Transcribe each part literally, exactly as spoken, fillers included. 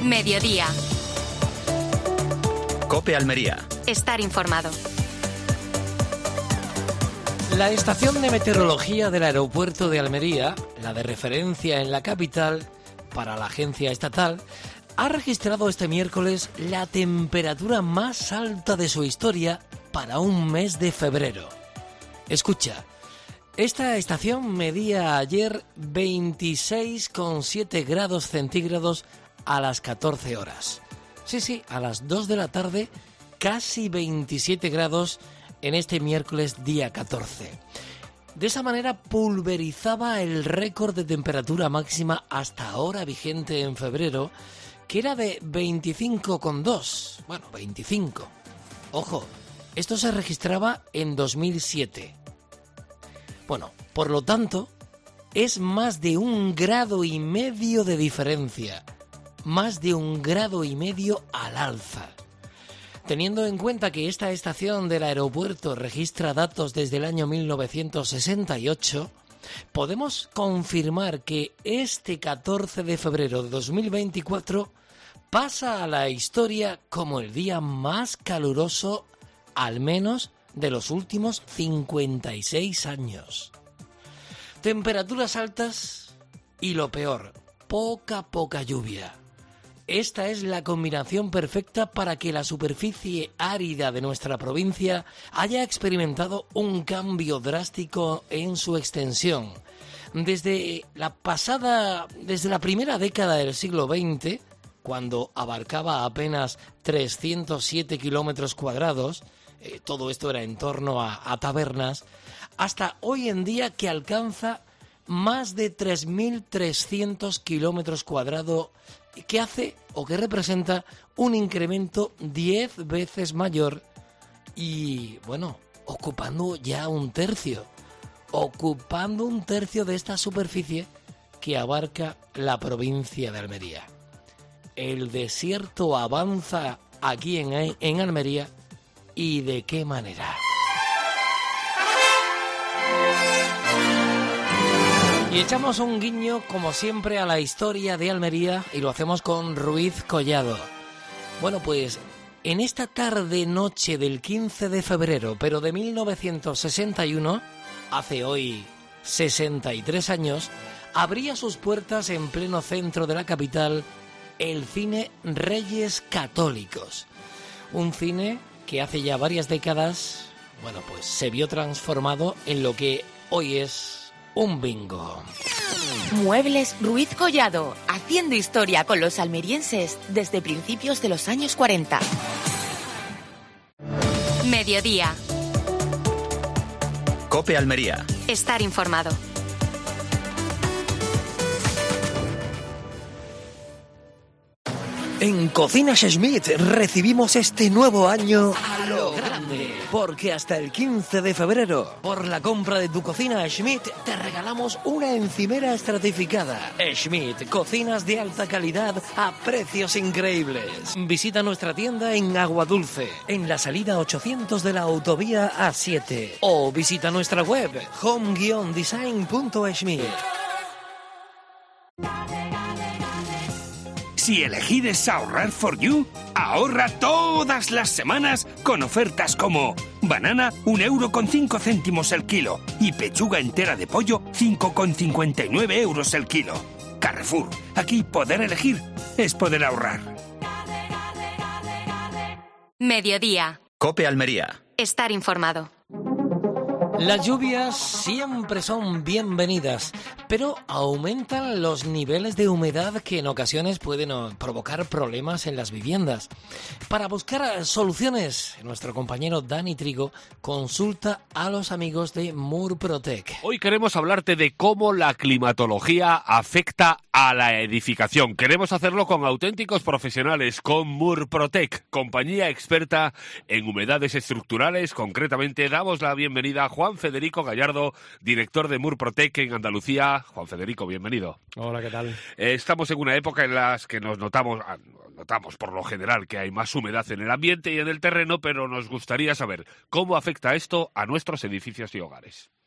Mediodía. COPE Almería. Estar informado. La estación de meteorología del aeropuerto de Almería, la de referencia en la capital para la agencia estatal, ha registrado este miércoles la temperatura más alta de su historia para un mes de febrero. Escucha, esta estación medía ayer veintiséis coma siete grados centígrados a las catorce horas. Sí, sí, a las dos de la tarde, casi veintisiete grados en este miércoles día catorce. De esa manera pulverizaba el récord de temperatura máxima hasta ahora vigente en febrero, que era de veinticinco coma dos. Bueno, veinticinco. Ojo, esto se registraba en dos mil siete. Bueno, por lo tanto, es más de un grado y medio de diferencia. Más de un grado y medio al alza. Teniendo en cuenta que esta estación del aeropuerto registra datos desde el año mil novecientos sesenta y ocho, podemos confirmar que este catorce de febrero de dos mil veinticuatro pasa a la historia como el día más caluroso, al menos de los últimos cincuenta y seis años. Temperaturas altas y lo peor, poca, poca lluvia. Esta es la combinación perfecta para que la superficie árida de nuestra provincia haya experimentado un cambio drástico en su extensión. Desde la pasada, desde la primera década del siglo veinte, cuando abarcaba apenas trescientos siete kilómetros cuadrados, eh, todo esto era en torno a, a tabernas, hasta hoy en día que alcanza más de tres mil trescientos kilómetros cuadrados, que hace o que representa un incremento diez veces mayor y, bueno, ocupando ya un tercio, ocupando un tercio de esta superficie que abarca la provincia de Almería. El desierto avanza aquí en, en Almería, ¿y de qué manera? Y echamos un guiño, como siempre, a la historia de Almería y lo hacemos con Ruiz Collado. Bueno, pues en esta tarde-noche del quince de febrero, pero de mil novecientos sesenta y uno, hace hoy sesenta y tres años, abría sus puertas en pleno centro de la capital el cine Reyes Católicos. Un cine que hace ya varias décadas, bueno, pues se vio transformado en lo que hoy es un bingo. Muebles Ruiz Collado, haciendo historia con los almerienses desde principios de los años cuarenta. Mediodía. COPE Almería. Estar informado. En Cocinas Schmidt recibimos este nuevo año a lo grande, porque hasta el quince de febrero, por la compra de tu cocina Schmidt, te regalamos una encimera estratificada. Schmidt, cocinas de alta calidad a precios increíbles. Visita nuestra tienda en Aguadulce, en la salida ochocientos de la autovía A siete, o visita nuestra web home guion design punto schmidt. Si elegir es ahorrar for you, ahorra todas las semanas con ofertas como banana, un euro con cinco céntimos el kilo, y pechuga entera de pollo, cinco con cincuenta y nueve euros el kilo. Carrefour, aquí poder elegir es poder ahorrar. Mediodía. COPE Almería. Estar informado. Las lluvias siempre son bienvenidas, pero aumentan los niveles de humedad que en ocasiones pueden provocar problemas en las viviendas. Para buscar soluciones, nuestro compañero Dani Trigo consulta a los amigos de Murprotec. Hoy queremos hablarte de cómo la climatología afecta a la edificación. Queremos hacerlo con auténticos profesionales, con Murprotec, compañía experta en humedades estructurales. Concretamente, damos la bienvenida a Juan Federico Gallardo, director de Murprotec en Andalucía. Juan Federico, bienvenido. Hola, ¿qué tal? Eh, estamos en una época en la que nos notamos, notamos por lo general que hay más humedad en el ambiente y en el terreno, pero nos gustaría saber cómo afecta esto a nuestros edificios y hogares.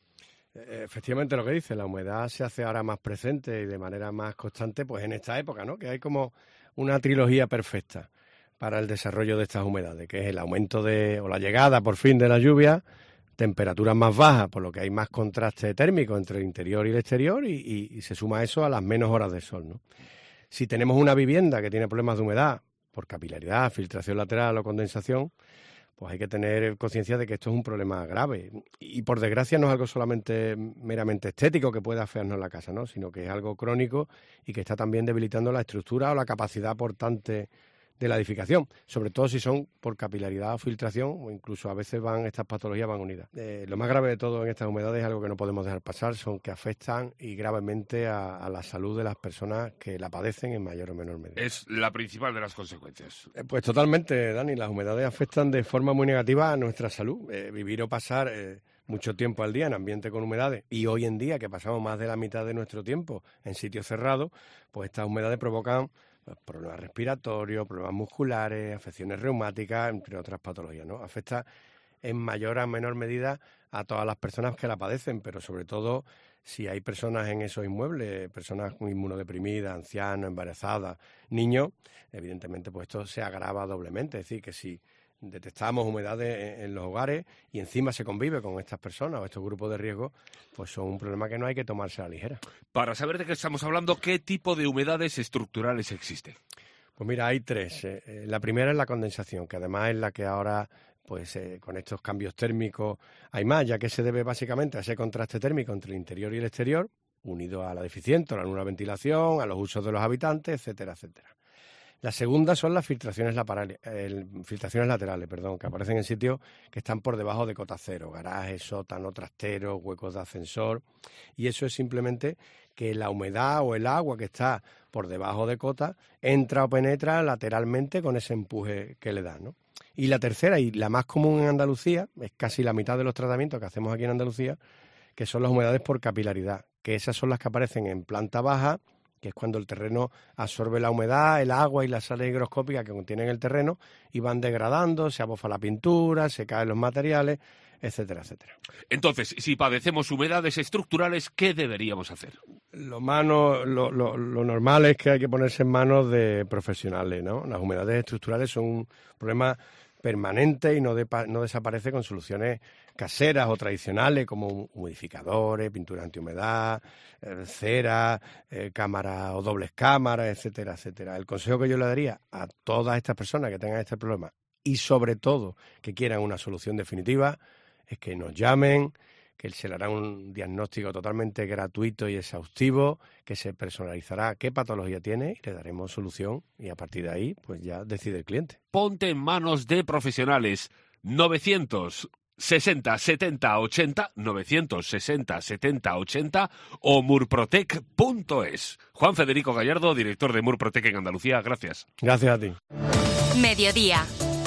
Efectivamente lo que dice, la humedad se hace ahora más presente y de manera más constante pues en esta época, ¿no? Que hay como una trilogía perfecta para el desarrollo de estas humedades, que es el aumento de, o la llegada por fin de la lluvia, temperaturas más bajas, por lo que hay más contraste térmico entre el interior y el exterior y, y, y se suma eso a las menos horas de sol, ¿no? Si tenemos una vivienda que tiene problemas de humedad por capilaridad, filtración lateral o condensación, pues hay que tener conciencia de que esto es un problema grave. Y por desgracia no es algo solamente meramente estético que pueda afearnos la casa, ¿no? Sino que es algo crónico y que está también debilitando la estructura o la capacidad portante de la edificación, sobre todo si son por capilaridad o filtración, o incluso a veces van estas patologías van unidas. Eh, lo más grave de todo en estas humedades es algo que no podemos dejar pasar, son que afectan y gravemente a, a la salud de las personas que la padecen en mayor o menor medida. Es la principal de las consecuencias. Eh, pues totalmente, Dani, las humedades afectan de forma muy negativa a nuestra salud. Eh, vivir o pasar eh, mucho tiempo al día en ambiente con humedades, y hoy en día que pasamos más de la mitad de nuestro tiempo en sitios cerrados, pues estas humedades provocan problemas respiratorios, problemas musculares, afecciones reumáticas, entre otras patologías, ¿no? Afecta en mayor o menor medida a todas las personas que la padecen, pero sobre todo si hay personas en esos inmuebles, personas inmunodeprimidas, ancianos, embarazadas, niños, evidentemente pues esto se agrava doblemente. Es decir, que si detectamos humedades en, en los hogares y encima se convive con estas personas o estos grupos de riesgo, pues son un problema que no hay que tomarse a la ligera. Para saber de qué estamos hablando, ¿qué tipo de humedades estructurales existen? Pues mira, hay tres. Eh, la primera es la condensación, que además es la que ahora, pues eh, con estos cambios térmicos hay más, ya que se debe básicamente a ese contraste térmico entre el interior y el exterior, unido a la deficiente, a la nula ventilación, a los usos de los habitantes, etcétera, etcétera. La segunda son las filtraciones laterales, eh, filtraciones laterales, perdón, que aparecen en sitios que están por debajo de cota cero, garajes, sótanos, trasteros, huecos de ascensor, y eso es simplemente que la humedad o el agua que está por debajo de cota entra o penetra lateralmente con ese empuje que le da, ¿no? Y la tercera, y la más común en Andalucía, es casi la mitad de los tratamientos que hacemos aquí en Andalucía, que son las humedades por capilaridad, que esas son las que aparecen en planta baja, que es cuando el terreno absorbe la humedad, el agua y las sales higroscópicas que contienen el terreno y van degradando, se abofa la pintura, se caen los materiales, etcétera, etcétera. Entonces, si padecemos humedades estructurales, ¿qué deberíamos hacer? Lo, mano, lo, lo, lo normal es que hay que ponerse en manos de profesionales, ¿no? Las humedades estructurales son un problema permanente y no, de, no desaparece con soluciones caseras o tradicionales como humidificadores, pintura antihumedad, eh, cera, eh, cámaras o dobles cámaras, etcétera, etcétera. El consejo que yo le daría a todas estas personas que tengan este problema y sobre todo que quieran una solución definitiva es que nos llamen, que se le hará un diagnóstico totalmente gratuito y exhaustivo, que se personalizará qué patología tiene y le daremos solución y a partir de ahí pues ya decide el cliente. Ponte en manos de profesionales. novecientos sesenta setenta ochenta, novecientos sesenta setenta ochenta o murprotec punto es. Juan Federico Gallardo, director de Murprotec en Andalucía, gracias. Gracias a ti. Mediodía.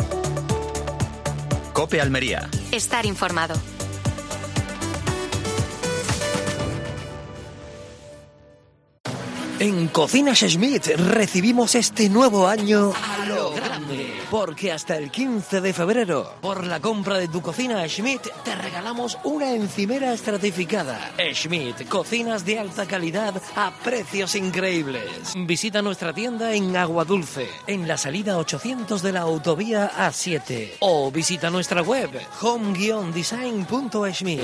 COPE Almería. Estar informado. En Cocinas Schmidt recibimos este nuevo año a lo grande, porque hasta el quince de febrero, por la compra de tu cocina Schmidt, te regalamos una encimera estratificada. Schmidt, cocinas de alta calidad a precios increíbles. Visita nuestra tienda en Aguadulce, en la salida ochocientos de la autovía A siete, o visita nuestra web home design punto schmidt.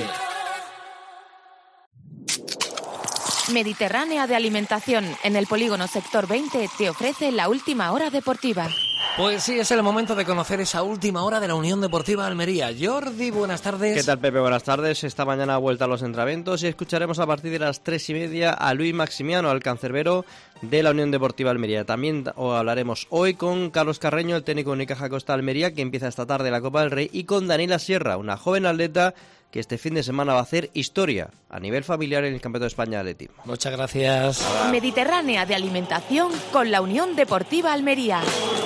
Mediterránea de Alimentación, en el polígono Sector veinte, te ofrece la última hora deportiva. Pues sí, es el momento de conocer esa última hora de la Unión Deportiva Almería. Jordi, buenas tardes. ¿Qué tal, Pepe? Buenas tardes. Esta mañana vuelta a los entrenamientos y escucharemos a partir de las tres y media a Luis Maximiano, el cancerbero de la Unión Deportiva Almería. También hablaremos hoy con Carlos Carreño, el técnico de Unicaja Costa Almería, que empieza esta tarde la Copa del Rey, y con Daniela Sierra, una joven atleta que este fin de semana va a hacer historia a nivel familiar en el Campeonato de España de Atletismo. Muchas gracias. Mediterránea de Alimentación con la Unión Deportiva Almería.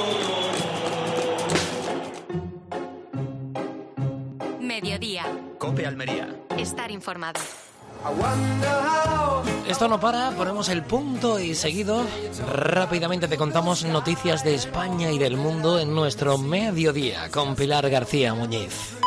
Mediodía. COPE Almería. Estar informado. Esto no para, ponemos el punto y seguido rápidamente te contamos noticias de España y del mundo en nuestro mediodía con Pilar García Muñiz.